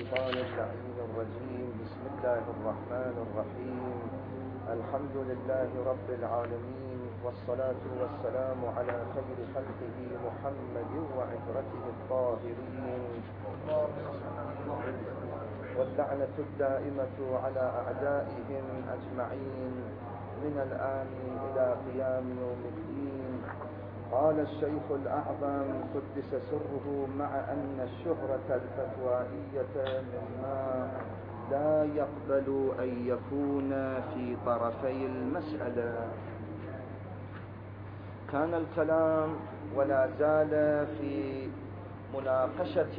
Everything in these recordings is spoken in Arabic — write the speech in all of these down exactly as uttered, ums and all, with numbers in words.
الشيطان اللعين الرجيم. بسم الله الرحمن الرحيم. الحمد لله رب العالمين، والصلاة والسلام على خير خلقه محمد وعترته الطاهرين، واللعنة الدائمة على أعدائهم أجمعين من الآن إلى قيام يوم الدين. قال الشيخ الأعظم قدس سره: مع أن الشهرة الفتوائية مما لا يقبل أن يكون في طرفي المسألة. كان الكلام ولا زال في مناقشة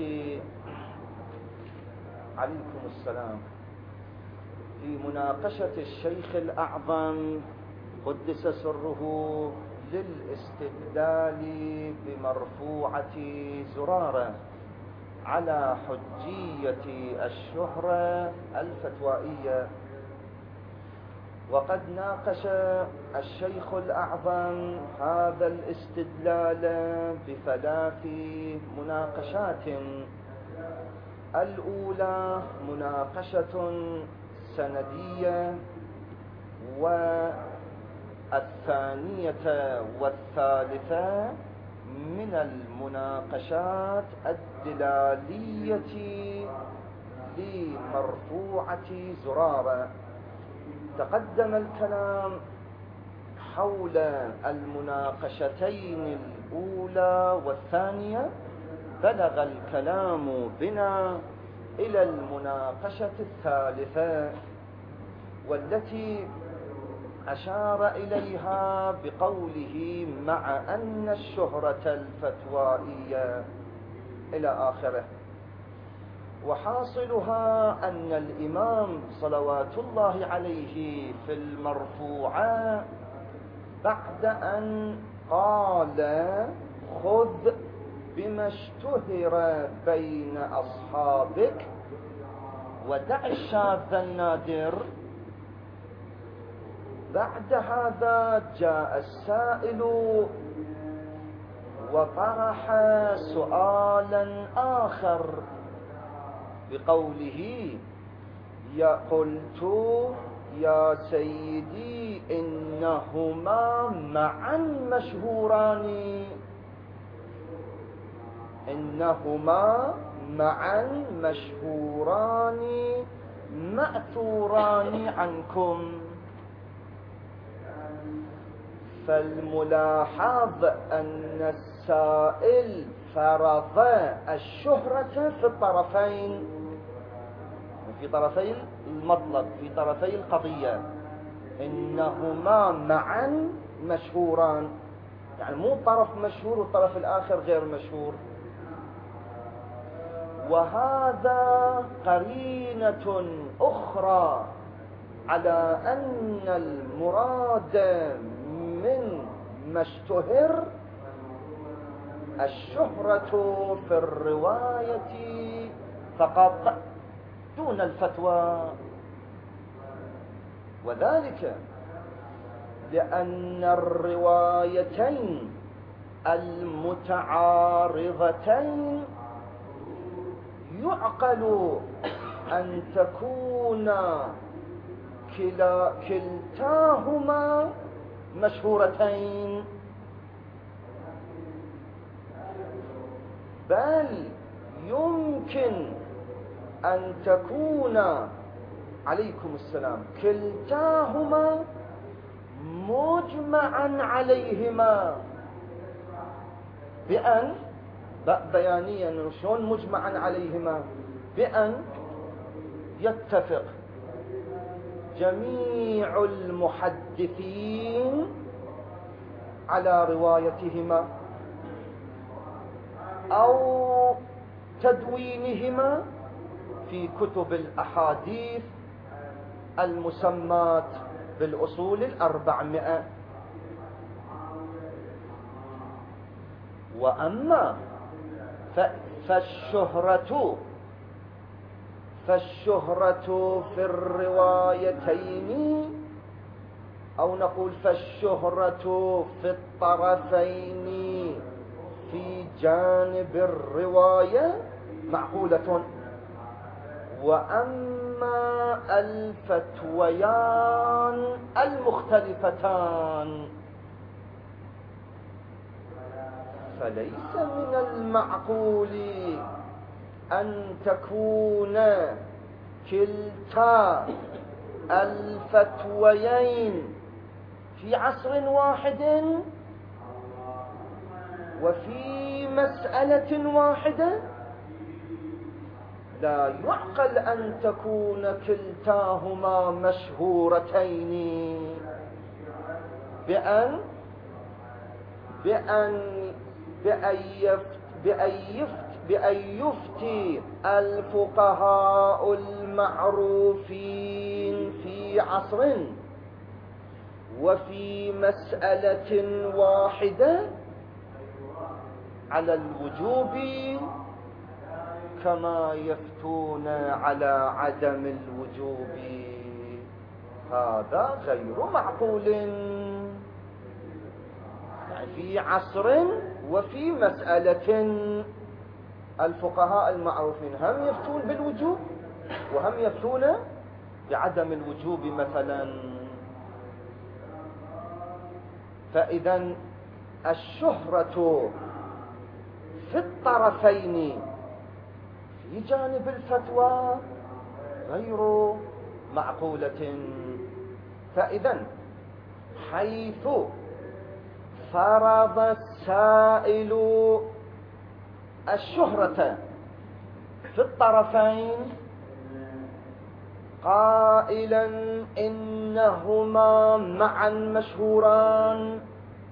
عليكم السلام في مناقشة الشيخ الأعظم قدس سره للاستدلال بمرفوعة زرارة على حجية الشهرة الفتوائية. وقد ناقش الشيخ الأعظم هذا الاستدلال بثلاث مناقشات. الأولى مناقشة سندية، والثانية والثالثة من المناقشات الدلالية لمرفوعة زرارة. تقدم الكلام حول المناقشتين الأولى والثانية، بلغ الكلام بنا إلى المناقشة الثالثة، والتي أشار إليها بقوله مع أن الشهرة الفتوائية إلى آخره. وحاصلها أن الإمام صلوات الله عليه في المرفوعة بعد أن قال خذ بما اشتهر بين أصحابك ودع الشاذ النادر، بعد هذا جاء السائل وطرح سؤالا آخر بقوله: يا قلت يا سيدي إنهما معا مشهوران إنهما معا مشهوران مأثوران عنكم. فالملاحظ أن السائل فرض الشهرة في الطرفين، في طرفي المطلب، في طرفي القضية. إنهما معا مشهوران، يعني مو طرف مشهور والطرف الآخر غير مشهور. وهذا قرينة أخرى على أن المراد من ما اشتهر الشهرة في الرواية فقط دون الفتوى، وذلك لأن الروايتين المتعارضتين يعقل أن تكون كلا كلتاهما مشهورتين، بل يمكن أن تكون عليكم السلام كلتاهما مجمعا عليهما. بأن بيانيا شلون مجمعا عليهما؟ بأن يتفق جميع المحدثين على روايتهما أو تدوينهما في كتب الأحاديث المسمات بالأصول الأربعمائة. وأما فالشهرة فالشهرة في الروايتين، أو نقول فالشهرة في الطرفين في جانب الرواية معقولة. وأما الفتويان المختلفتان فليس من المعقول أن تكون كلتا الفتويين في عصر واحد وفي مسألة واحدة. لا يعقل أن تكون كلتاهما مشهورتين بأن بأن بأن يفت بأن يفت بأن يفتي الفقهاء المعروفين في عصر وفي مسألة واحدة على الوجوب كما يفتون على عدم الوجوب. هذا غير معقول. يعني في عصر وفي مسألة الفقهاء المعروفين هم يفتون بالوجوب وهم يفتون بعدم الوجوب مثلا. فإذا الشهرة في الطرفين في جانب الفتوى غير معقولة. فإذا حيث فرض السائل الشهرة في الطرفين قائلا إنهما معا مشهوران،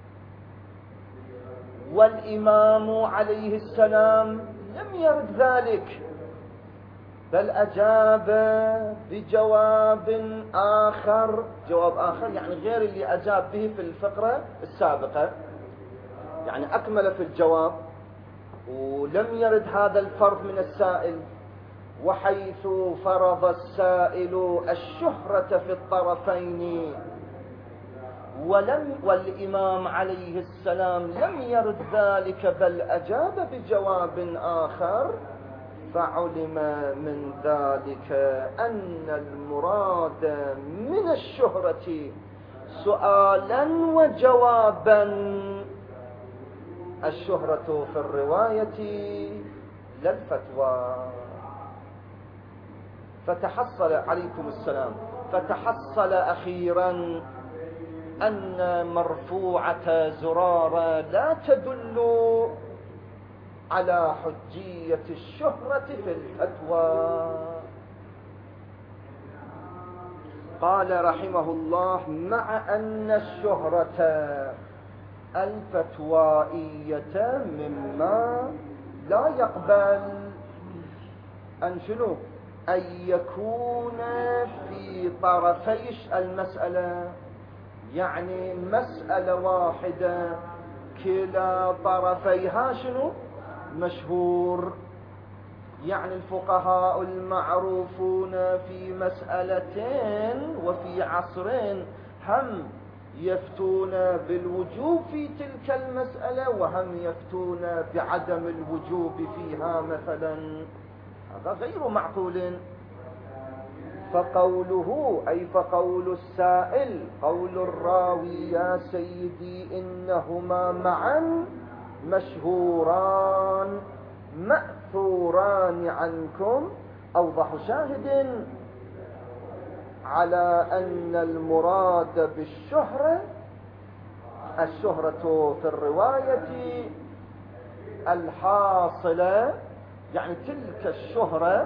والإمام عليه السلام لم يرد ذلك بل أجاب بجواب آخر، جواب آخر يعني غير اللي أجاب به في الفقرة السابقة، يعني أكمل في الجواب ولم يرد هذا الفرض من السائل. وحيث فرض السائل الشهرة في الطرفين ولم والإمام عليه السلام لم يرد ذلك بل أجاب بجواب آخر، فعلم من ذلك أن المراد من الشهرة سؤالا وجوابا، الشهرة في الرواية لا الفتوى. فتحصل عليكم السلام فتحصل أخيرا أن مرفوعة زرارة لا تدل على حجية الشهرة في الفتوى. قال رحمه الله: مع أن الشهرة الفتوائية مما لا يقبل أن شنو أن يكون في طرفيش المسألة، يعني مسألة واحدة كلا طرفيها شنو مشهور، يعني الفقهاء المعروفون في مسألتين وفي عصرين هم يفتون بالوجوب في تلك المسألة وهم يفتون بعدم الوجوب فيها مثلا، هذا غير معقول. فقوله أي فقول السائل قول الراوي يا سيدي إنهما معا مشهوران مأثوران عنكم أوضح شاهد على أن المراد بالشهرة الشهرة في الرواية الحاصلة، يعني تلك الشهرة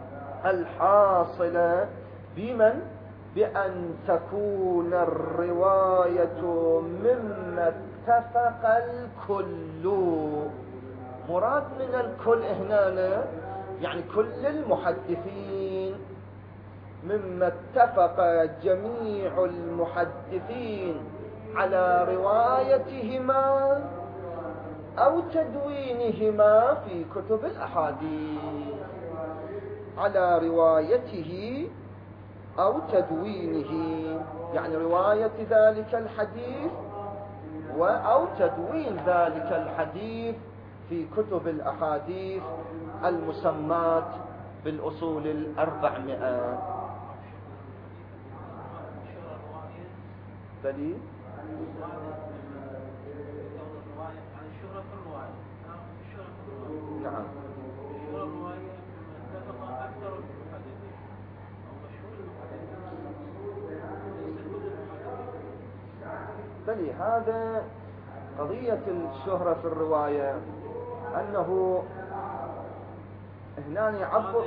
الحاصلة بمن بأن تكون الرواية مما اتفق الكل. مراد من الكل هنا يعني كل المحدثين، مما اتفق جميع المحدثين على روايتهما أو تدوينهما في كتب الأحاديث، على روايته أو تدوينه، يعني رواية ذلك الحديث أو تدوين ذلك الحديث في كتب الأحاديث المسمات بالأصول الأربعمائة. بلي نعم بلي هذا قضية الشهرة في الرواية أنه هنا يعبر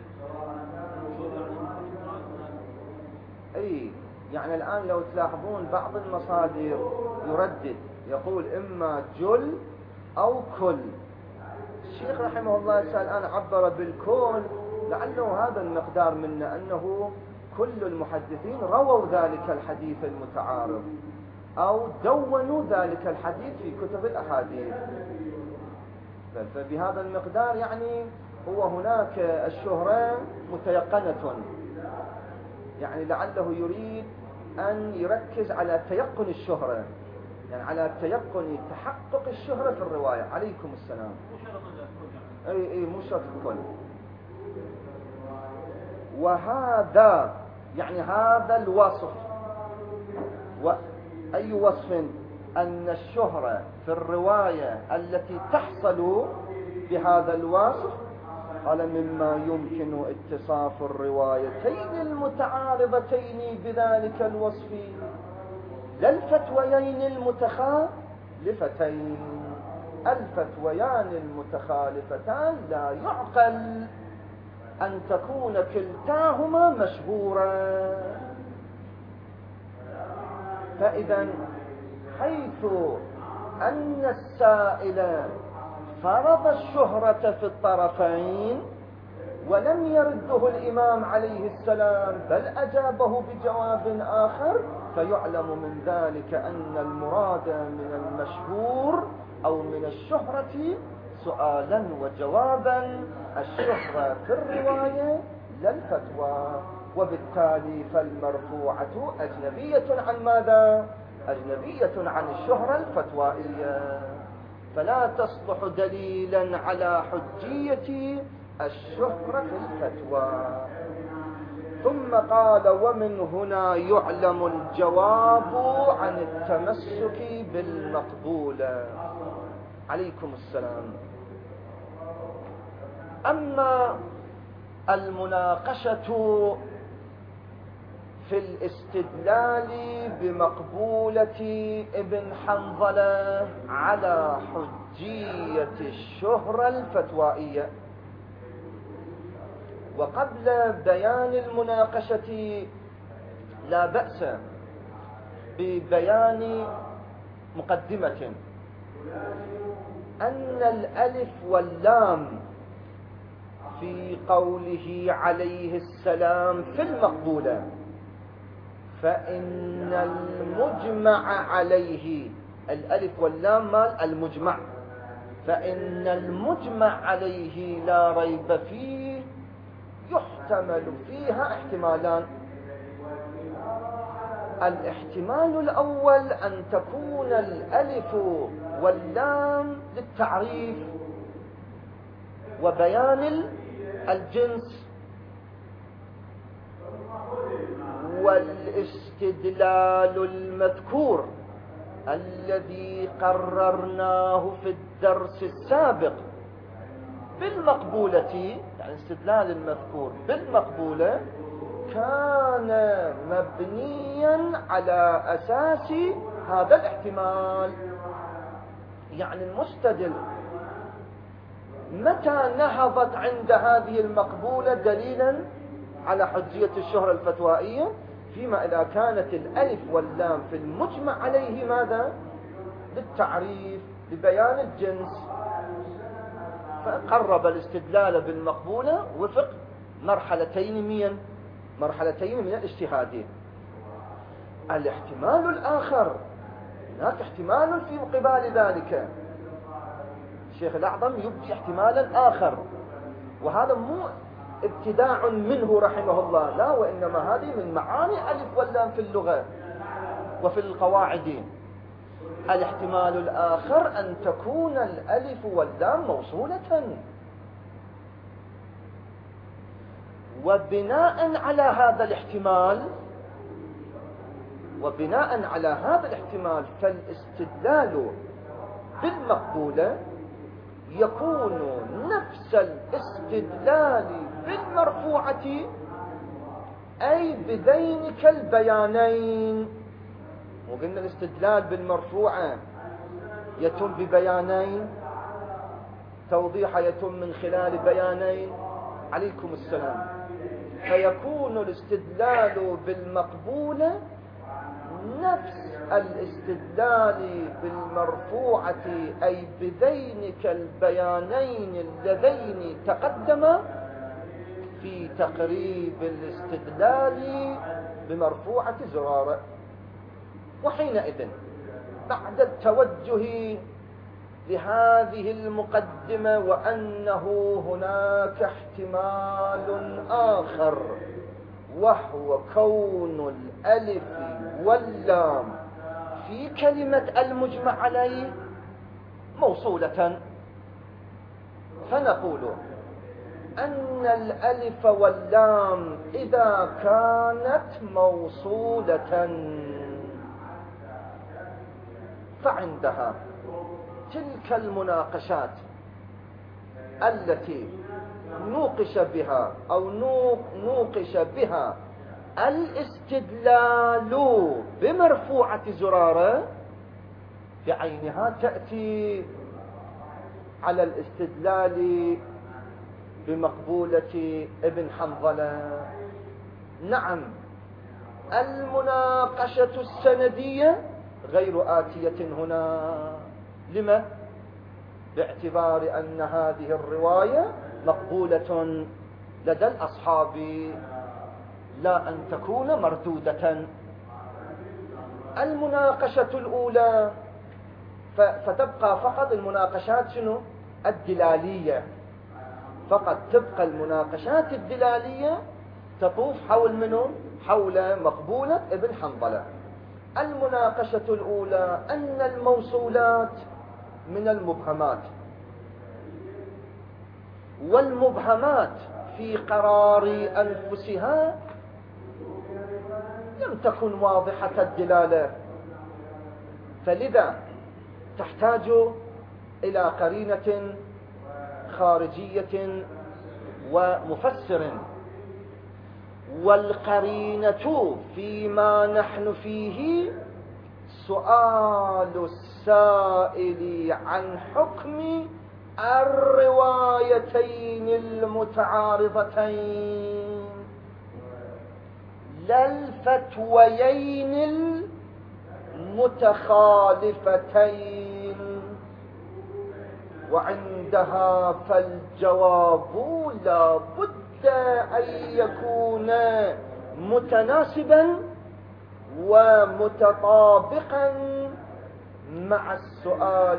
أي يعني الآن لو تلاحظون بعض المصادر يردد يقول إما جل أو كل. الشيخ رحمه الله الآن عبر بالكل، لعله هذا المقدار منه أنه كل المحدثين رووا ذلك الحديث المتعارض أو دونوا ذلك الحديث في كتب الأحاديث. فبهذا المقدار يعني هو هناك الشهرة متيقنة، يعني لعله يريد أن يركز على تيقن الشهرة، يعني على تيقن تحقق الشهرة في الرواية. عليكم السلام. أي أي مو شرط الكل. وهذا يعني هذا الوصف، وأي وصف أن الشهرة في الرواية التي تحصل بهذا الوصف قال مما يمكن اتصاف الروايتين المتعارضتين بذلك الوصف لا الفتويين المتخالفتين. الفتويان المتخالفتان لا يعقل أن تكون كلتاهما مشهورا. فإذا حيث أن السائل فرض الشهرة في الطرفين ولم يرده الإمام عليه السلام بل أجابه بجواب آخر، فيعلم من ذلك أن المراد من المشهور أو من الشهرة سؤالا وجوابا، الشهرة في الرواية لا الفتوى، وبالتالي فالمرفوعة أجنبية عن ماذا؟ أجنبية عن الشهرة الفتوائية، فلا تصلح دليلا على حجية الشهرة في الفتوى. ثم قال ومن هنا يعلم الجواب عن التمسك بالمقبولة. عليكم السلام. أما المناقشة في الاستدلال بمقبولة ابن حنظلة على حجية الشهرة الفتوائية، وقبل بيان المناقشة لا بأس ببيان مقدمة أن الألف واللام في قوله عليه السلام في المقبولة، فإن المجمع عليه الألف واللام مال المجمع، فإن المجمع عليه لا ريب فيه يحتمل فيها احتمالان. الاحتمال الأول أن تكون الألف واللام للتعريف وبيان الجنس، والاستدلال المذكور الذي قررناه في الدرس السابق بالمقبولة، يعني استدلال المذكور بالمقبولة كان مبنيا على أساس هذا الاحتمال. يعني المستدل متى نهضت عند هذه المقبولة دليلا على حجية الشهرة الفتوائية؟ فيما إذا كانت الألف واللام في المجمع عليه ماذا؟ للتعريف لبيان الجنس، فقرب الاستدلال بالمقبولة وفق مرحلتين من مرحلتين من الاجتهادين. الاحتمال الآخر، هناك احتمال في قبال ذلك، الشيخ الأعظم يبدي احتمالا آخر، وهذا مو ابتداع منه رحمه الله، لا، وإنما هذه من معاني ألف واللام في اللغة وفي القواعد. الاحتمال الآخر أن تكون الألف واللام موصولة، وبناء على هذا الاحتمال وبناء على هذا الاحتمال فالاستدلال بالمقبولة يكون نفس الاستدلال بالمرفوعة، أي بذينك البيانين. وقلنا الاستدلال بالمرفوعة يتم ببيانين، توضيح يتم من خلال بيانين. عليكم السلام. فيكون الاستدلال بالمقبولة نفس الاستدلال بالمرفوعة، أي بذينك البيانين اللذين تقدما في تقريب الاستدلال بمرفوعة زرارة. وحينئذ بعد التوجه لهذه المقدمة وأنه هناك احتمال آخر، وهو كون الألف واللام في كلمة المجمع عليه موصولة، فنقول أن الألف واللام إذا كانت موصولة فعندها تلك المناقشات التي نوقش بها أو نوقش بها الاستدلال بمرفوعة زرارة بعينها تأتي على الاستدلال بمقبولة ابن حنظلة. نعم، المناقشة السندية غير آتية هنا. لما؟ باعتبار أن هذه الرواية مقبولة لدى الأصحاب، لا أن تكون مردودة. المناقشة الأولى فتبقى فقط المناقشات شنو؟ الدلالية، فقط تبقى المناقشات الدلالية تطوف حول منه؟ حول مقبولة ابن حنظلة. المناقشة الأولى أن الموصولات من المبهمات، والمبهمات في قرار أنفسها لم تكن واضحة الدلالة، فلذا تحتاج إلى قرينة خارجية ومفسر. والقرينة فيما نحن فيه سؤال السائل عن حكم الروايتين المتعارضتين لا الفتويين المتخالفتين، وعندها فالجواب لا بد أن يكون متناسبا ومتطابقا مع السؤال،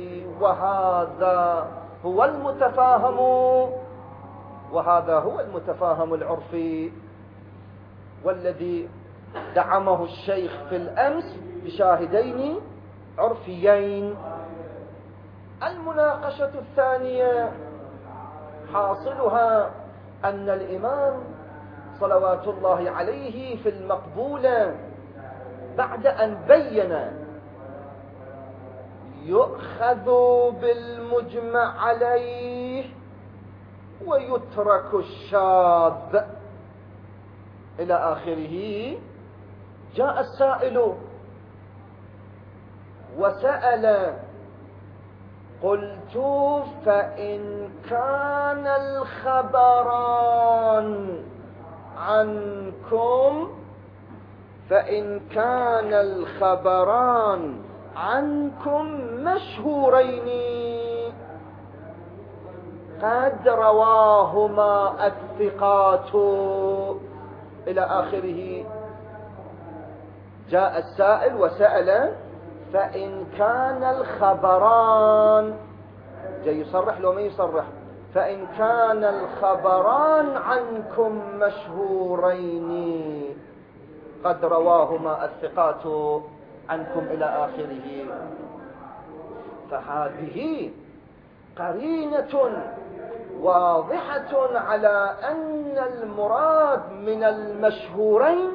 وهذا هو المتفاهم وهذا هو المتفاهم العرفي، والذي دعمه الشيخ في الأمس بشاهدين عرفيين. المناقشة الثانية حاصلها أن الإمام صلوات الله عليه في المقبولة بعد أن بين يؤخذ بالمجمع عليه ويترك الشاذ إلى آخره، جاء السائل وسأل: قلت فإن كان الخبران عنكم فإن كان الخبران عنكم مشهورين قد رواهما الثقات إلى آخره. جاء السائل وسأل: فإن كان الخبران، جاي يصرح لو ما يصرح، فإن كان الخبران عنكم مشهورين قد رواهما الثقات عنكم إلى آخره. فهذه قرينة واضحة على أن المراد من المشهورين،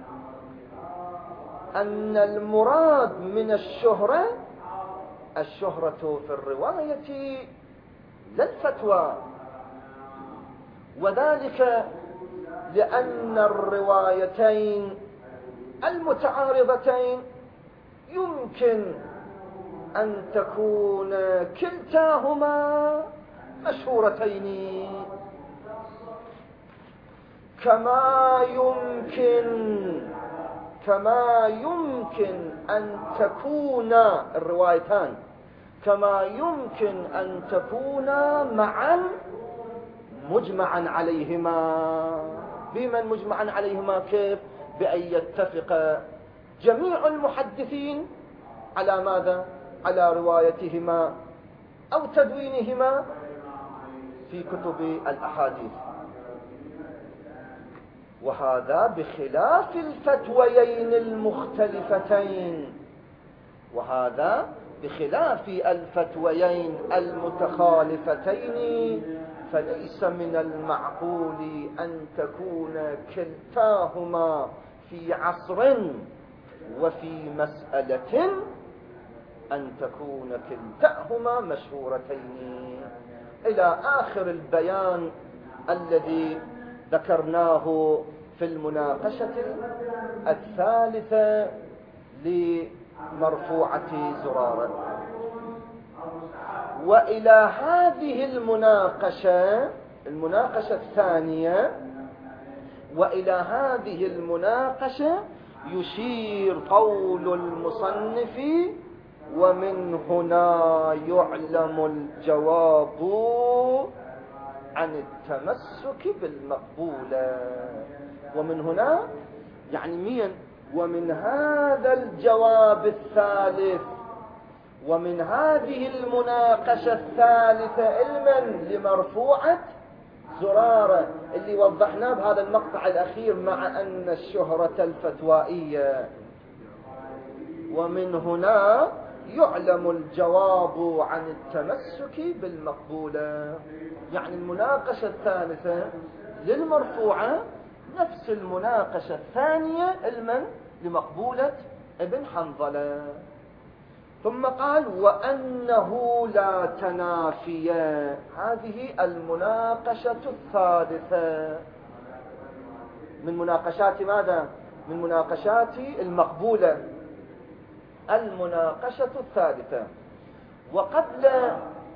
أن المراد من الشهرة الشهرة في الرواية لا الفتوى، وذلك لأن الروايتين المتعارضتين يمكن أن تكون كلتاهما مشهورتين، كما يمكن كما يمكن أن تكون الروايتان كما يمكن أن تكونا معا مجمعا عليهما. بمن مجمعا عليهما؟ كيف؟ بأن يتفق جميع المحدثين على ماذا؟ على روايتهما أو تدوينهما في كتب الأحاديث. وهذا بخلاف الفتويين المختلفتين وهذا بخلاف الفتويين المتخالفتين، فليس من المعقول أن تكون كلتاهما في عصر وفي مسألة أن تكون كلتاهما مشهورتين، إلى آخر البيان الذي ذكرناه في المناقشة الثالثة لمرفوعة زرارة. وإلى هذه المناقشة المناقشة الثانية وإلى هذه المناقشة يشير قول المصنف: ومن هنا يعلم الجواب عن التمسك بالمقبولة. ومن هنا يعني مين؟ ومن هذا الجواب الثالث ومن هذه المناقشة الثالثة علما لمرفوعة زرارة اللي وضحناه بهذا المقطع الأخير، مع أن الشهرة الفتوائية. ومن هنا يعلم الجواب عن التمسك بالمقبولة، يعني المناقشة الثالثة للمرفوعة نفس المناقشة الثانية علما لمقبولة ابن حنظلة. ثم قال: وأنه لا تنافي. هذه المناقشة الثالثة من مناقشات ماذا؟ من مناقشات المقبولة، المناقشة الثالثة. وقبل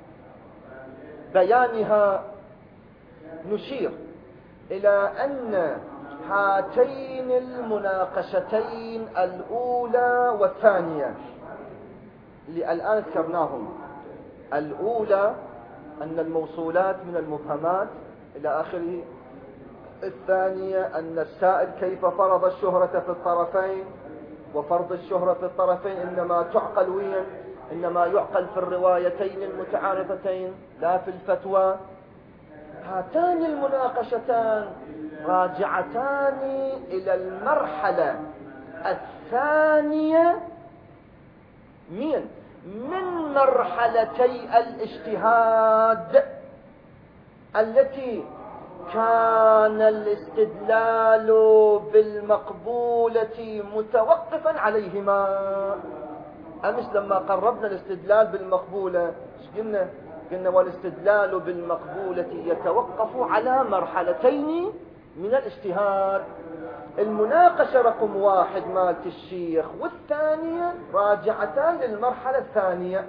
بيانها نشير إلى أن هاتين المناقشتين الأولى والثانية اللي الآن ذكرناهم، الأولى أن الموصولات من المبهمات إلى آخره، الثانية أن السائل كيف فرض الشهرة في الطرفين، وفرض الشهرة في الطرفين إنما تعقل وين؟ إنما يعقل في الروايتين المتعارضتين لا في الفتوى. هاتان المناقشتان راجعتان إلى المرحلة الثانية من من مرحلتي الاجتهاد التي كان الاستدلال بالمقبولة متوقفا عليهما. أمس لما قربنا الاستدلال بالمقبولة ايش قلنا؟ قلنا والاستدلال بالمقبولة يتوقف على مرحلتين من الاجتهاد، المناقشة رقم واحد مالت الشيخ والثانية راجعتان للمرحلة الثانية.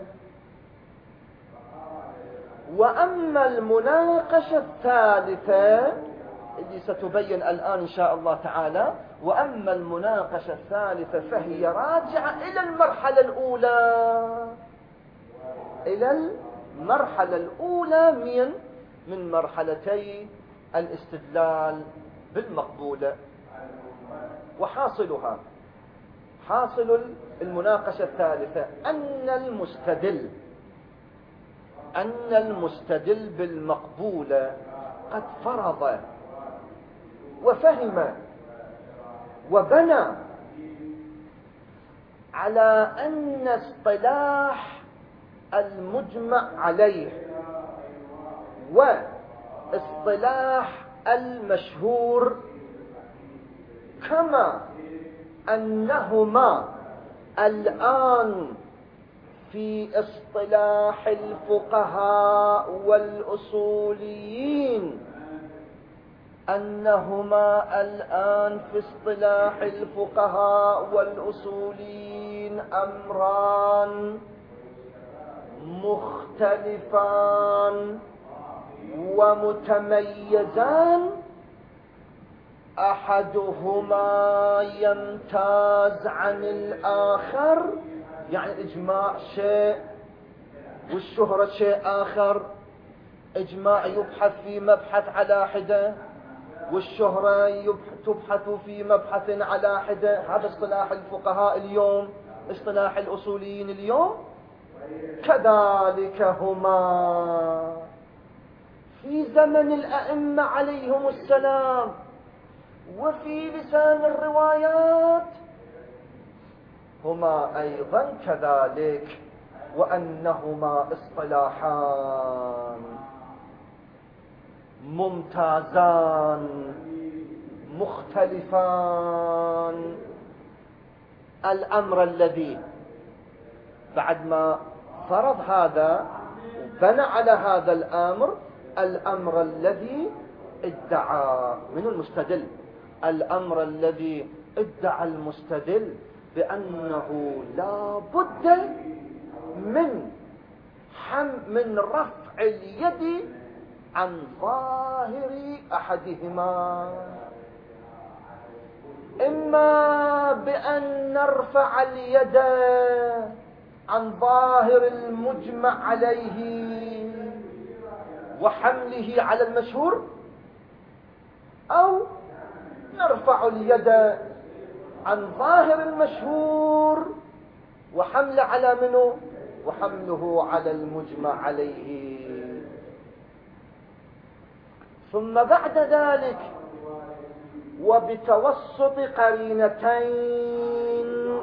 وأما المناقشة الثالثة اللي ستبين الآن إن شاء الله تعالى، وأما المناقشة الثالثة فهي راجعة إلى المرحلة الأولى إلى المرحلة الأولى من من مرحلتي الاستدلال بالمقبولة. وحاصلها حاصل المناقشة الثالثة أن المستدل أن المستدل بالمقبولة قد فرض وفهم وبنى على أن اصطلاح المجمع عليه اصطلاح المشهور، كما أنهما الآن في اصطلاح الفقهاء والأصوليين أنهما الآن في اصطلاح الفقهاء والأصوليين أمران مختلفان ومتميزان، أحدهما يمتاز عن الآخر، يعني الإجماع شيء والشهرة شيء آخر. إجماع يبحث في مبحث على حدة، والشهرة تبحث في مبحث على حدة. هذا اصطلاح الفقهاء اليوم، اصطلاح الأصوليين اليوم. كذلك هما في زمن الأئمة عليهم السلام وفي لسان الروايات هما أيضا كذلك، وأنهما اصطلاحان ممتازان مختلفان. الأمر الذي بعد ما فرض هذا وبنى على هذا الأمر، الأمر الذي ادعى من المستدل، الأمر الذي ادعى المستدل بأنه لا بد من حم من رفع اليد عن ظاهر أحدهما، إما بأن نرفع اليد عن ظاهر المجمع عليه وحمله على المشهور، أو نرفع اليد عن ظاهر المشهور وحمله على منه وحمله على المجمع عليه. ثم بعد ذلك وبتوسط قرينتين،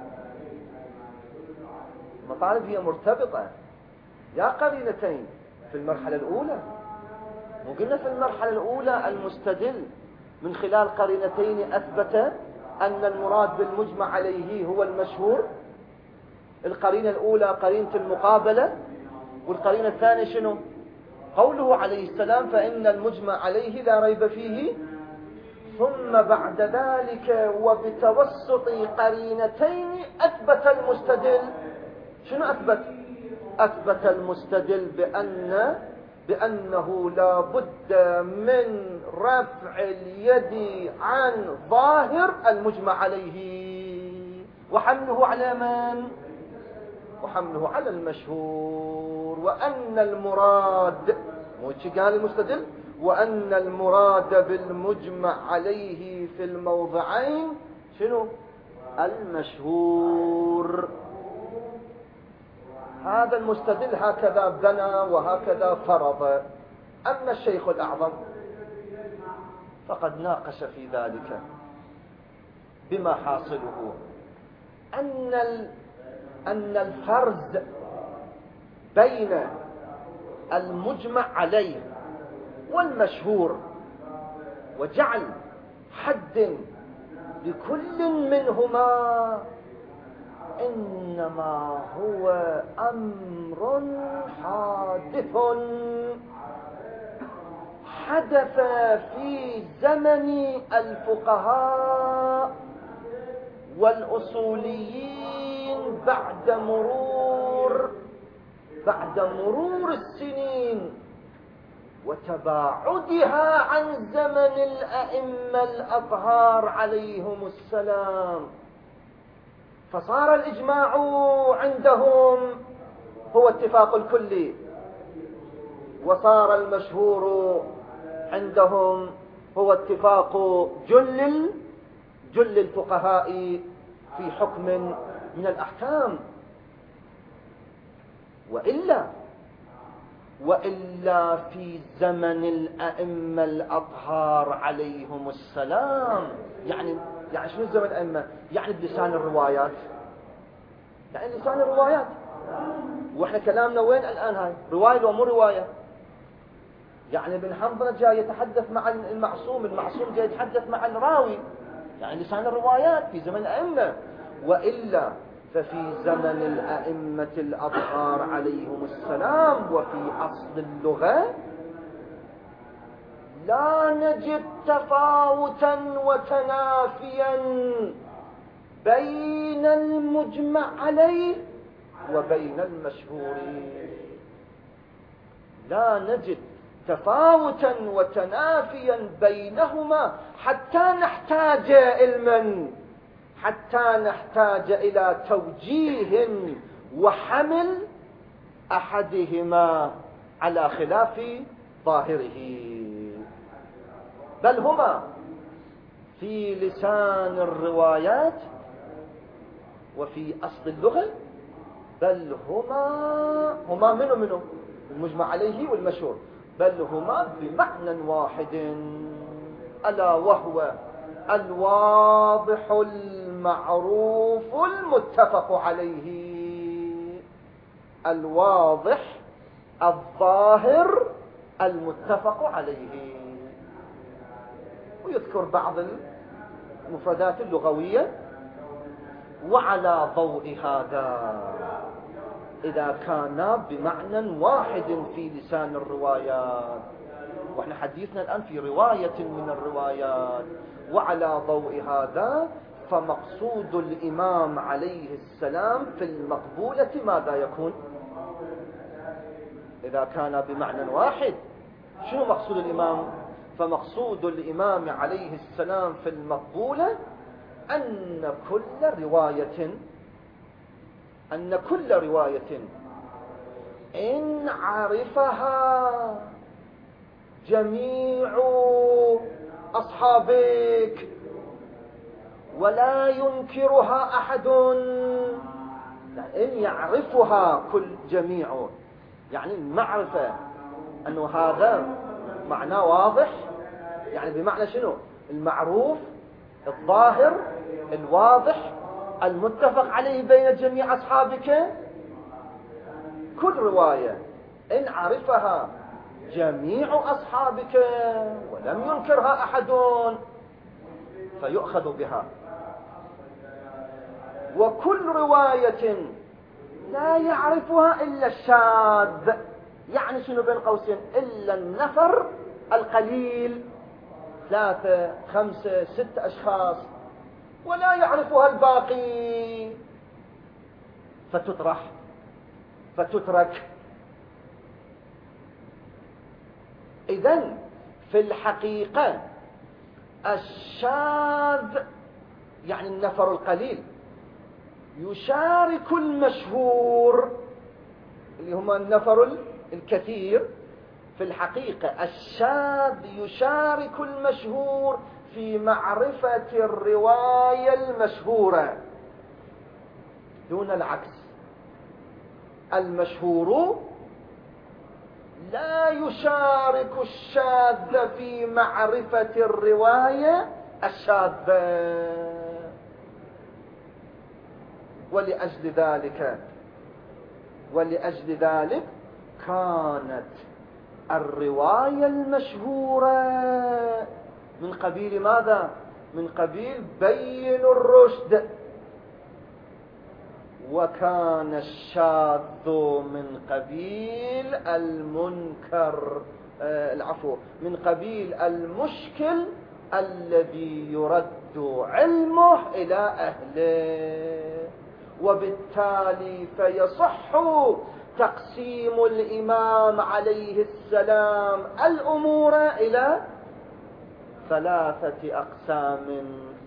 مطالب هي مرتبطة، يا قرينتين في المرحلة الأولى، وقلنا في المرحلة الأولى المستدل من خلال قرينتين أثبت أن المراد بالمجمع عليه هو المشهور. القرينة الأولى قرينة المقابلة، والقرينة الثانية شنو؟ قوله عليه السلام فإن المجمع عليه لا ريب فيه. ثم بعد ذلك وبتوسط قرينتين أثبت المستدل، شنو أثبت؟ أثبت المستدل بأن بأنه لا بد من رفع اليد عن ظاهر المجمع عليه وحمله على من؟ وحمله على المشهور، وأن المراد مو قال المستدل، وأن المراد بالمجمع عليه في الموضعين شنو؟ المشهور. هذا المستدل هكذا بنى وهكذا فرض. أما الشيخ الأعظم فقد ناقش في ذلك بما حاصله أن أن الفرز بين المجمع عليه والمشهور وجعل حد لكل منهما إنما هو أمر حادث حدث في زمن الفقهاء والأصوليين بعد مرور بعد مرور السنين وتباعدها عن زمن الأئمة الأطهار عليهم السلام. فصار الإجماع عندهم هو اتفاق الكلي، وصار المشهور عندهم هو اتفاق جل جل الفقهاء في حكم من الأحكام. وإلا وإلا في زمن الأئمة الأطهار عليهم السلام، يعني يعني شنو زمن الأئمة؟ يعني بلسان الروايات، يعني لسان الروايات. واحنا كلامنا وين الآن؟ هاي رواية ومو رواية؟ يعني ابن حنظلة جاي يتحدث مع المعصوم، المعصوم جاي يتحدث مع الراوي، يعني لسان الروايات في زمن الأئمة. وإلا ففي زمن الأئمة الأطهار عليهم السلام وفي أصل اللغة لا نجد تفاوتا وتنافيا بين المجمع عليه وبين المشهور، لا نجد تفاوتا وتنافيا بينهما حتى نحتاج علما، حتى نحتاج إلى توجيه وحمل أحدهما على خلاف ظاهره، بل هما في لسان الروايات وفي أصل اللغة، بل هما هما منه منه المجمع عليه والمشهور، بل هما بمعنى واحد، ألا وهو الواضح المعروف المتفق عليه، الواضح الظاهر المتفق عليه. ويذكر بعض المفردات اللغوية. وعلى ضوء هذا إذا كان بمعنى واحد في لسان الروايات، وإحنا حديثنا الآن في رواية من الروايات، وعلى ضوء هذا فمقصود الإمام عليه السلام في المقبولة ماذا يكون؟ إذا كان بمعنى واحد شنو مقصود الإمام؟ فمقصود الإمام عليه السلام في المقبولة أن كل رواية أن كل رواية إن عرفها جميع أصحابك ولا ينكرها أحد، يعني إن يعرفها كل جميع، يعني المعرفة أنه هذا معناه واضح، يعني بمعنى شنو؟ المعروف الظاهر الواضح المتفق عليه بين جميع أصحابك. كل رواية إن عرفها جميع أصحابك ولم ينكرها أحد فيؤخذ بها، وكل رواية لا يعرفها إلا الشاذ، يعني شنو بين قوسين إلا النفر القليل، ثلاثة خمسة ست أشخاص، ولا يعرفها الباقي فتطرح فتترك. إذن في الحقيقة الشاذ يعني النفر القليل يشارك المشهور اللي هم النفر الكثير، في الحقيقة الشاذ يشارك المشهور في معرفة الرواية المشهورة دون العكس. المشهور لا يشارك الشاذ في معرفة الرواية الشاذة، ولأجل ذلك ولأجل ذلك كانت الرواية المشهورة من قبيل ماذا؟ من قبيل بين الرشد، وكان الشاذ من قبيل المنكر آه العفو من قبيل المشكل الذي يرد علمه إلى أهله، وبالتالي فيصح تقسيم الإمام عليه السلام الأمور إلى ثلاثة أقسام،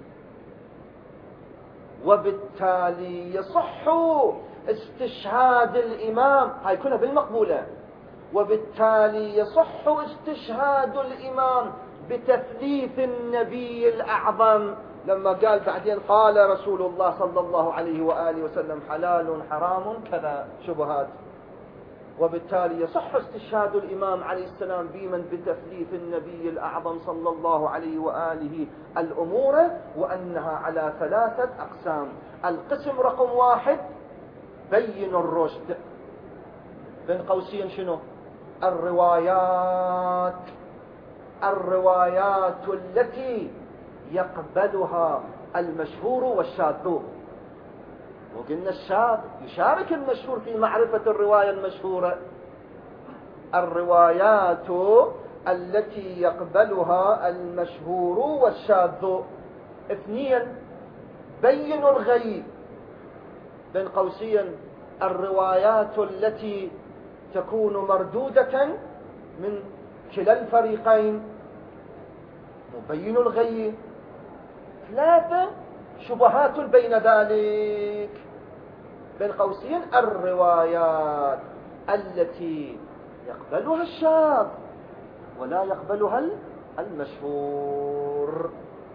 وبالتالي يصح استشهاد الإمام، هاي كلها بالمقبولة، وبالتالي يصح استشهاد الإمام بتثليث النبي الأعظم لما قال بعدين قال رسول الله صلى الله عليه وآله وسلم حلال حرام كذا شبهات، وبالتالي يصح استشهاد الإمام عليه السلام بمن بتثليث النبي الأعظم صلى الله عليه وآله الأمور، وأنها على ثلاثة أقسام. القسم رقم واحد بين الرشد، بين قوسين شنو؟ الروايات الروايات التي يقبلها المشهور والشاذ. وقلنا الشاذ يشارك المشهور في معرفة الرواية المشهورة. الروايات التي يقبلها المشهور والشاذ. اثنين، بين الغيب، بين قوسين الروايات التي تكون مردودة من كلا الفريقين، مبين الغيب. ثلاثة، شبهات بين ذلك، بين قوسين الروايات التي يقبلها الشاذ ولا يقبلها المشهور.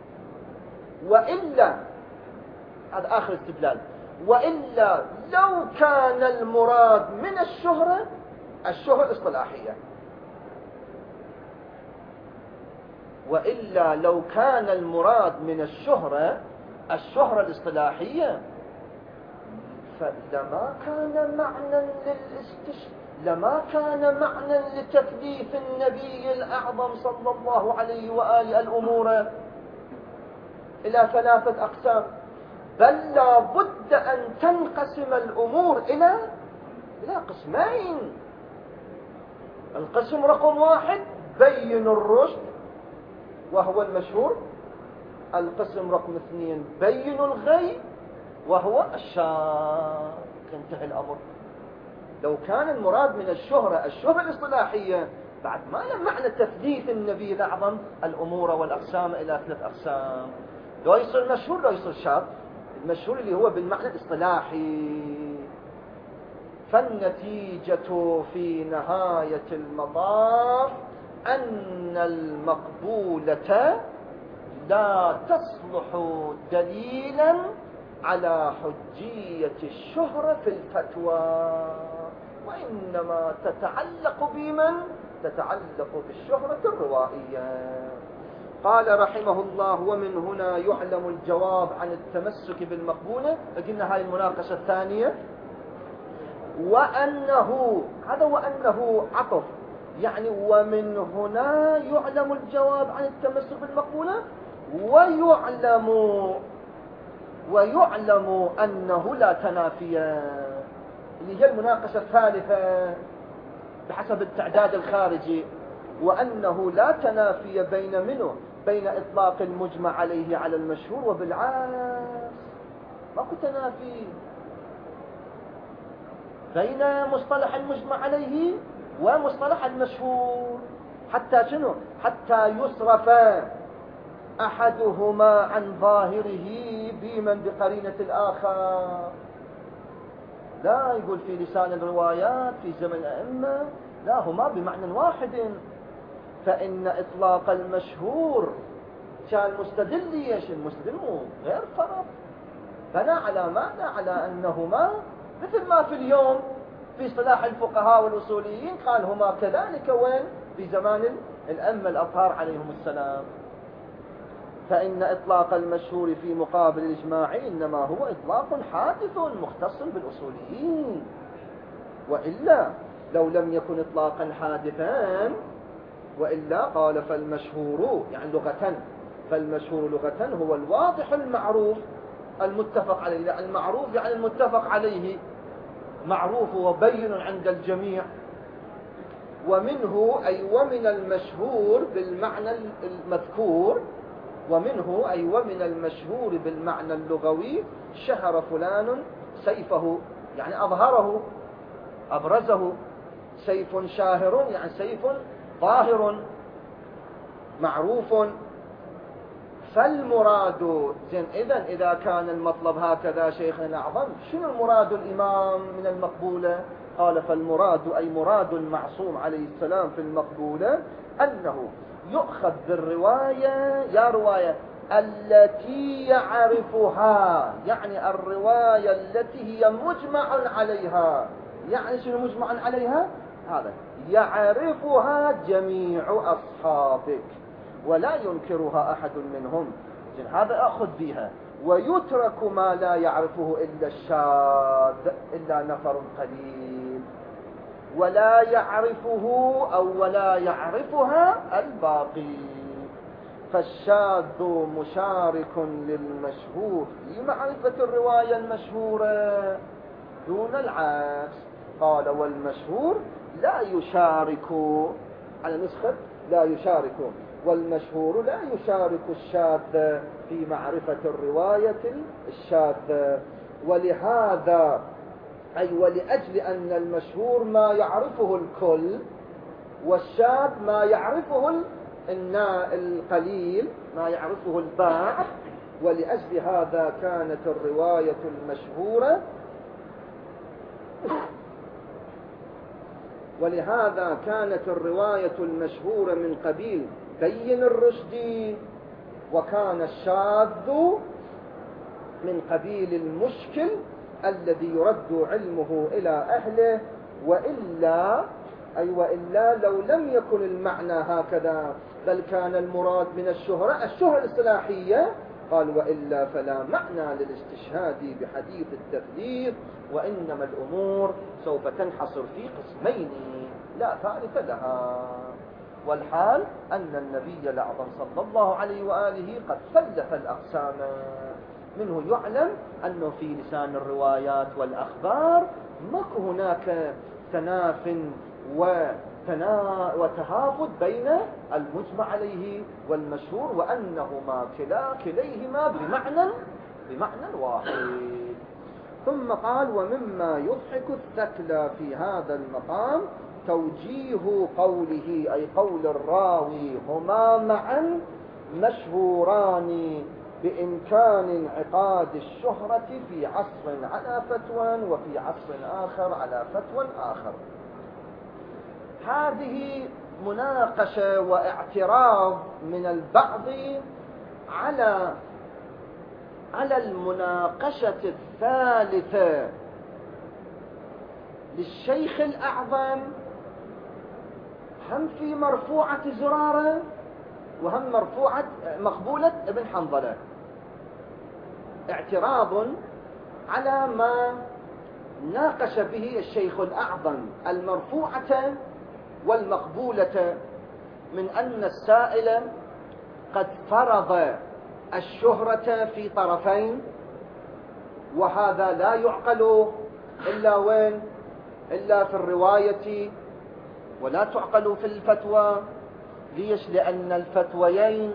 وإلا، هذا آخر استدلال، وإلا لو كان المراد من الشهرة الشهرة الاصطلاحية، وإلا لو كان المراد من الشهرة الشهرة الاصطلاحية فلما كان معنى للاستش لما كان معنى لتكليف النبي الأعظم صلى الله عليه وآله الأمور إلى ثلاثة أقسام، بل لا بد أن تنقسم الأمور إلى إلى قسمين. القسم رقم واحد بين الرشد وهو المشهور. القسم رقم اثنين بين الغي وهو الشاذ. انتهى الأمر. لو كان المراد من الشهرة الشهرة الاصطلاحية بعد ما لم معنى تثليث النبي الأعظم الأمور والأقسام إلى ثلاث أقسام، لو يصير مشهور لو يصير شاذ. المشهور اللي هو بالمعنى الاصطلاحي. فالنتيجة في نهاية المطاف أن المقبولة لا تصلح دليلا على حجية الشهرة في الفتوى، وإنما تتعلق بمن؟ تتعلق بالشهرة الروائية. قال رحمه الله: ومن هنا يعلم الجواب عن التمسك بالمقبولة. قلنا هاي المناقشة الثانية. وأنه، هذا وأنه عطف، يعني ومن هنا يعلم الجواب عن التمسك بالمقبولة، ويعلم ويعلم أنه لا تنافي، اللي هي المناقشة الثالثة بحسب التعداد الخارجي. وأنه لا تنافي بين منه بين إطلاق المجمع عليه على المشهور وبالعكس. ماكو تنافي بين مصطلح المجمع عليه ومصطلح المشهور، حتى شنو؟ حتى يصرف أحدهما عن ظاهره بمن بقرينة الآخر. لا يقول في لسان الروايات في زمن الأئمة، لا، هما بمعنى واحد. فإن إطلاق المشهور كان مستدل ليش؟ المستدل غير فرض، بنى على ماذا؟ على أنهما مثل ما في اليوم في اصطلاح الفقهاء والأصوليين قال هما كذلك وين؟ في زمان الأئمة الأطهار عليهم السلام. فإن إطلاق المشهور في مقابل الإجماع إنما هو إطلاق حادث مختص بالأصوليين، وإلا لو لم يكن إطلاقا حادثا، وإلا قال فالمشهور يعني لغة، فالمشهور لغة هو الواضح المعروف المتفق عليه. المعروف يعني المتفق عليه، معروف وبين عند الجميع. ومنه أي ومن المشهور بالمعنى المذكور، ومنه أي ومن المشهور بالمعنى اللغوي شهر فلان سيفه، يعني أظهره أبرزه. سيف شاهر يعني سيف ظاهر معروف. فالمراد زين. إذن إذا كان المطلب هكذا شيخنا الأعظم، شنو المراد الإمام من المقبولة؟ قال فالمراد أي مراد المعصوم عليه السلام في المقبولة أنه يؤخذ بالرواية، يا رواية التي يعرفها، يعني الرواية التي هي مجمع عليها. يعني شنو مجمع عليها؟ هذا يعرفها جميع أصحابك ولا ينكرها أحد منهم. هذا أخذ بها. ويترك ما لا يعرفه إلا الشاذ، إلا نفر قليل. ولا يعرفه أو ولا يعرفها الباقي. فالشاذ مشارك للمشهور في معرفة الرواية المشهورة دون العكس. قال والمشهور لا يشارك، على نسخة لا يشارك، والمشهور لا يشارك الشاذ في معرفة الرواية الشاذة. ولهذا أي ولأجل أن المشهور ما يعرفه الكل، والشاذ ما يعرفه القليل، ما يعرفه البعض، ولأجل هذا كانت الرواية المشهورة ولهذا كانت الرواية المشهورة من قبيل بين الرشد، وكان الشاذ من قبيل المشكل الذي يرد علمه إلى أهله. وإلا أي وإلا لو لم يكن المعنى هكذا، بل كان المراد من الشهرة الشهرة الاصطلاحية، قال وإلا فلا معنى للاستشهاد بحديث التثليث، وإنما الأمور سوف تنحصر في قسمين لا ثالث لها. والحال أن النبي الأعظم صلى الله عليه وآله قد ثلث الأقسام. منه يعلم أنه في لسان الروايات والأخبار ماكو هناك تناف وتنا وتهافت بين المجمع عليه والمشهور، وأنهما كلا كليهما بمعنى بمعنى واحد. ثم قال ومما يضحك الثكلى في هذا المقام توجيه قوله، أي قول الراوي هما معا مشهوران بإمكان انعقاد الشهرة في عصر على فتوى وفي عصر آخر على فتوى آخر. هذه مناقشة واعتراض من البعض على على المناقشة الثالثة للشيخ الأعظم، هم في مرفوعة زرارة وهم مرفوعة مقبولة ابن حنظلة. اعتراض على ما ناقش به الشيخ الأعظم المرفوعة والمقبولة، من أن السائل قد فرض الشهرة في طرفين، وهذا لا يعقل إلا وين؟ إلا في الرواية، ولا تعقل في الفتوى. ليش؟ لأن الفتويين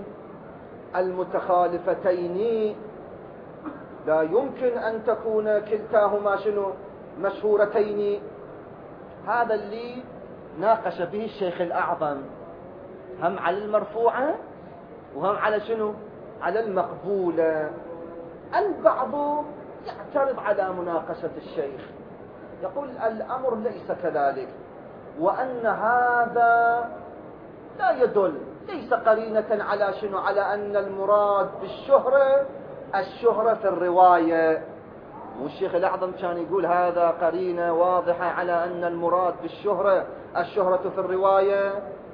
المتخالفتين لا يمكن أن تكون كلتاهما شنو؟ مشهورتين. هذا اللي ناقش به الشيخ الأعظم، هم على المرفوعة وهم على شنو؟ على المقبولة. البعض يعترض على مناقشة الشيخ، يقول الأمر ليس كذلك، وأن هذا لا يدل، ليس قرينة على شنو؟ على أن المراد بالشهرة الشهرة في الرواية. والشيخ الأعظم كان يقول هذا قرينة واضحة على أن المراد بالشهرة الشهرة في الرواية.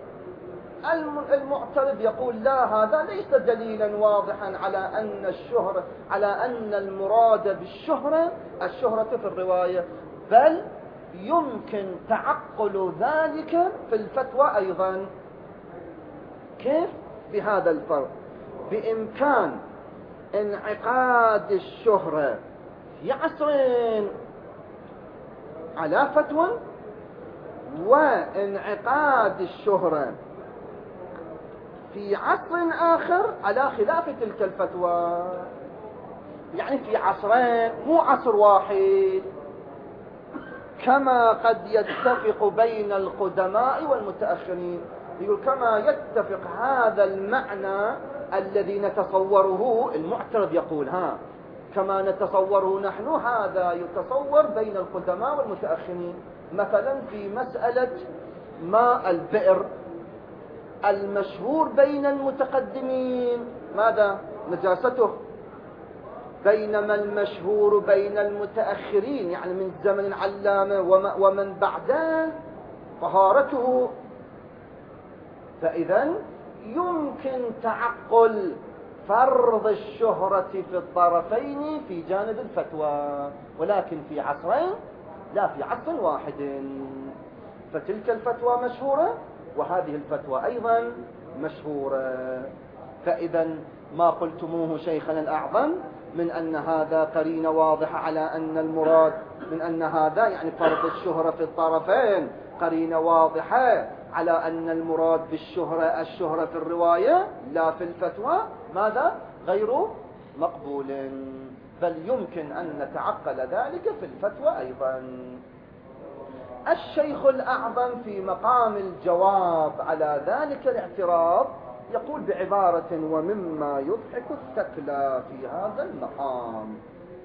المعترض يقول لا، هذا ليس دليلا واضحا على أن الشهرة على أن المراد بالشهرة الشهرة في الرواية، بل يمكن تعقل ذلك في الفتوى أيضا. كيف؟ بهذا الفرق، بإمكان انعقاد الشهرة في عصرين على فتوى، وانعقاد الشهرة في عصر آخر على خلاف تلك الفتوى. يعني في عصرين، مو عصر واحد، كما قد يتفق بين القدماء والمتأخرين. يقول كما يتفق هذا المعنى الذي نتصوره، المعترض يقول ها كما نتصوره نحن، هذا يتصور بين القدماء والمتأخرين. مثلا في مسألة ماء البئر، المشهور بين المتقدمين ماذا؟ نجاسته، بينما المشهور بين المتأخرين يعني من زمن العلامة ومن بعده طهارته. فإذا يمكن تعقل فرض الشهرة في الطرفين في جانب الفتوى، ولكن في عصرين لا في عصر واحد. فتلك الفتوى مشهورة وهذه الفتوى أيضا مشهورة. فإذا ما قلتموه شيخنا الأعظم من أن هذا قرينة واضحة على أن المراد من أن هذا يعني فرض الشهرة في الطرفين قرينة واضحة على أن المراد بالشهرة الشهرة في الرواية لا في الفتوى ماذا غير مقبول، بل يمكن أن نتعقل ذلك في الفتوى أيضا. الشيخ الأعظم في مقام الجواب على ذلك الاعتراض يقول بعبارة ومما يضحك الثكلى في هذا المقام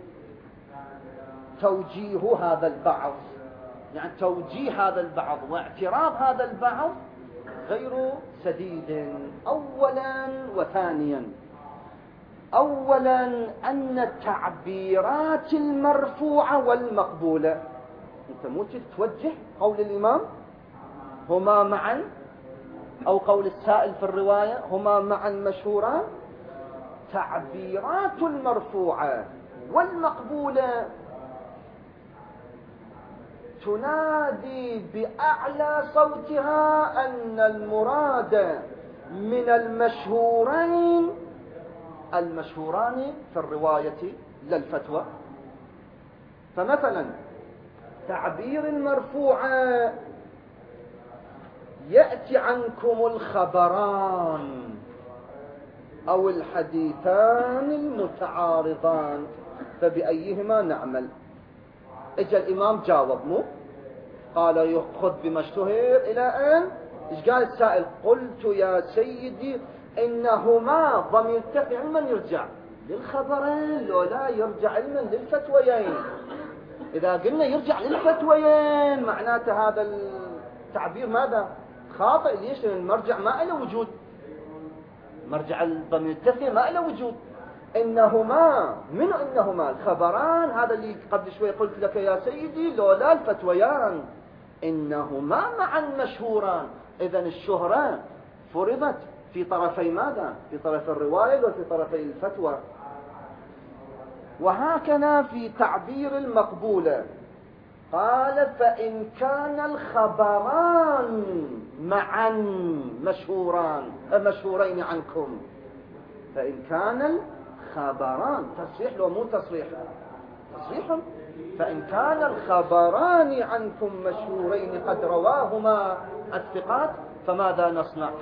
توجيه هذا البعض، يعني توجيه هذا البعض واعتراض هذا البعض غير سديد. أولا وثانيا، أولا أن التعبيرات المرفوعة والمقبولة، أنت مو توجه قول الإمام هما معا أو قول السائل في الرواية هما معا مشهوران، تعبيرات المرفوعة والمقبولة تنادي بأعلى صوتها أن المراد من المشهورين المشهوران في الرواية للفتوى. فمثلا تعبير المرفوعة يأتي عنكم الخبران أو الحديثان المتعارضان فبأيهما نعمل؟ اجى الإمام جاوب مو قال يأخذ بما اشتهر إلى أن ايش قال السائل؟ قلت يا سيدي إنهما ضمير تقي علما يرجع للخبرين لو لا يرجع علما للفتويين. إذا قلنا يرجع للفتويين معناته هذا التعبير ماذا؟ خاطئ. ليش؟ لأن المرجع ما له وجود، مرجع الضمير التثنية ما له وجود. إنهما من إنهما الخبران هذا اللي قبل شوي قلت لك يا سيدي لولا الفتويان إنهما معا مشهوران. إذن الشهرة فرضت في طرفي ماذا؟ في طرف الرواية وفي طرفي الفتوى. وهكذا في تعبير المقبولة قال فإن كان الخبران معا مشهوران مشهورين عنكم، فإن كان الخبران تصريح لو مو تصريح تصريح فإن كان الخبران عنكم مشهورين قد رواهما الثقات فماذا نصنع؟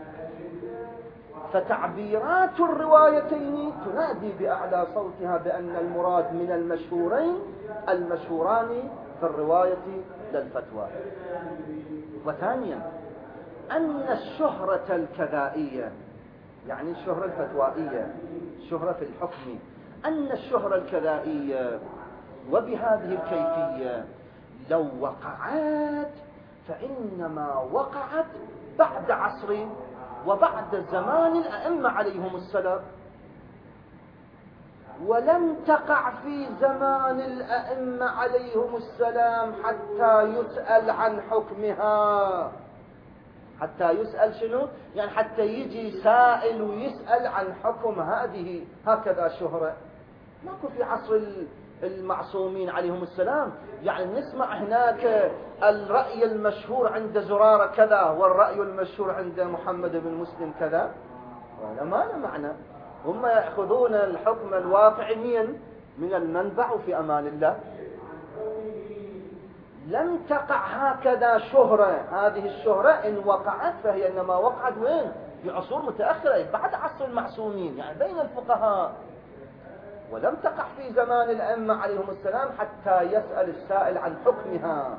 فتعبيرات الروايتين تنادي بأعلى صوتها بأن المراد من المشهورين المشهوران في الرواية للفتوى. وثانيا أن الشهرة الكذائية يعني الشهرة الفتوائية الشهرة في الحكم، أن الشهرة الكذائية وبهذه الكيفية لو وقعت فإنما وقعت بعد عصر وبعد زمان الأئمة عليهم السلام، ولم تقع في زمان الأئمة عليهم السلام حتى يسأل عن حكمها. حتى يسأل شنو؟ يعني حتى يجي سائل ويسأل عن حكم هذه هكذا شهرة. ماكو في عصر المعصومين عليهم السلام يعني نسمع هناك الرأي المشهور عند زرارة كذا والرأي المشهور عند محمد بن مسلم كذا، ولا ما له معنى. هم يأخذون الحكم الواقعي من المنبع في أمان الله. لم تقع هكذا شهرة. هذه الشهرة إن وقعت فهي إنما وقعت وين؟ في عصور متأخرة بعد عصر المعصومين يعني بين الفقهاء، ولم تقع في زمان الأئمة عليهم السلام حتى يسأل السائل عن حكمها.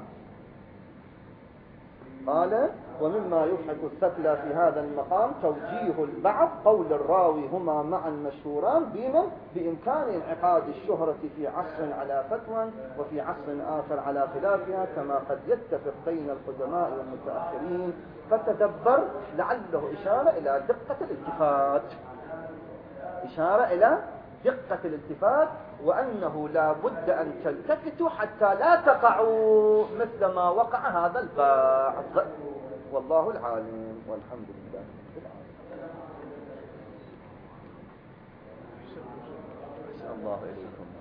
قال ومما يضحك الثكلى في هذا المقام توجيه البعض قول الراوي هما معا مشهوران بمن بإمكان انعقاد الشهرة في عصر على فتوى وفي عصر آخر على خلافها كما قد يتفق بين القدماء والمتأخرين. فتدبر لعله إشارة إلى دقة الالتفات إشارة إلى دقة الالتفات وأنه لا بد أن تلتفتوا حتى لا تقعوا مثل ما وقع هذا البعض. والله العالم والحمد لله رب العالمين. الله إليكم.